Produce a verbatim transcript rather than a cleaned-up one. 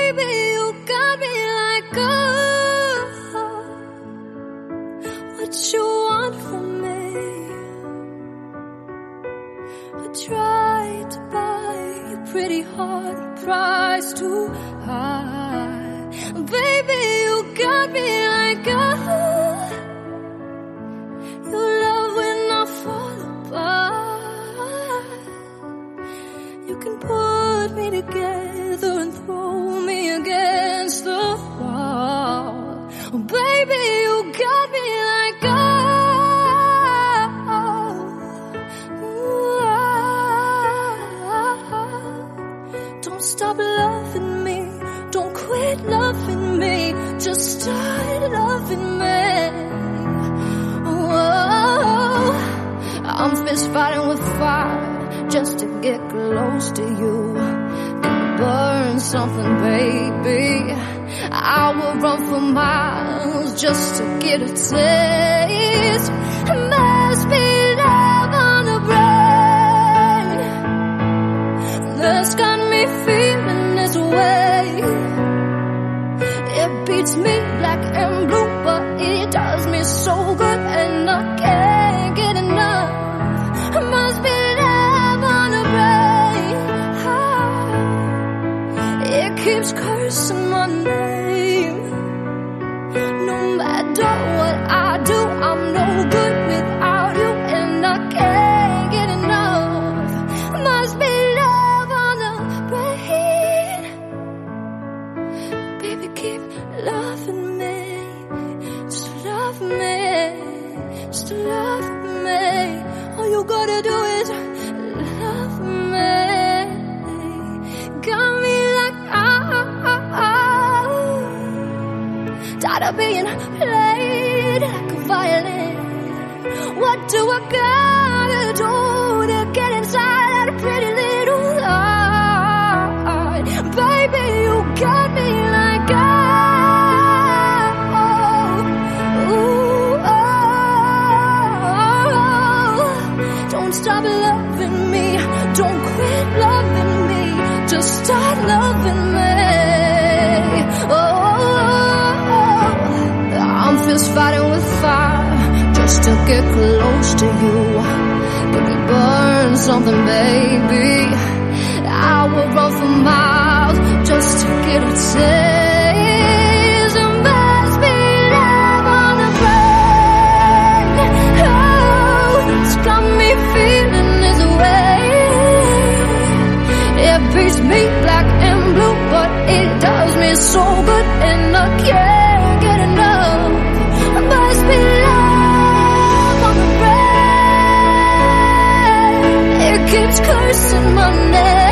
baby, you got me like, oh, what you want from me? I tried to buy your pretty heart, price too high. Baby, you got me like, oh, you love when I fall apart. You can put me together and throw me against the wall. Oh, baby, you got me like, oh, ooh, don't stop loving me, don't quit loving me, just start loving me. Oh, I'm fist fighting with fire just to get close to you. Gonna burn something, baby. I will run for miles just to get a taste. It must be love on the brain that's got me feeling this way. It beats me black and blue, but it does me so good, and I can't get enough. It must be love on the brain. Oh, it keeps cursing my name. No matter what I do, I'm no good without you, and I can't get enough. It must be love on the brain. Baby, keep loving me, just love me, just love me. All you gotta do is love me. Got me like, oh, oh, oh. Tired of being played like a violin. What do I gotta do to get inside that pretty little heart? Baby, you got me like, oh, ooh, oh. Don't stop loving me, don't quit loving me, just start loving me. Oh, I'm fist fighting with fire just to get close to you. Let me burn something, baby. I will run for miles just to get a taste. It must be love on the brain. Oh, it's got me feeling this way. It beats me black and blue, but it does me so good, and I can't get enough. It must be love on the brain. It keeps cursing my name.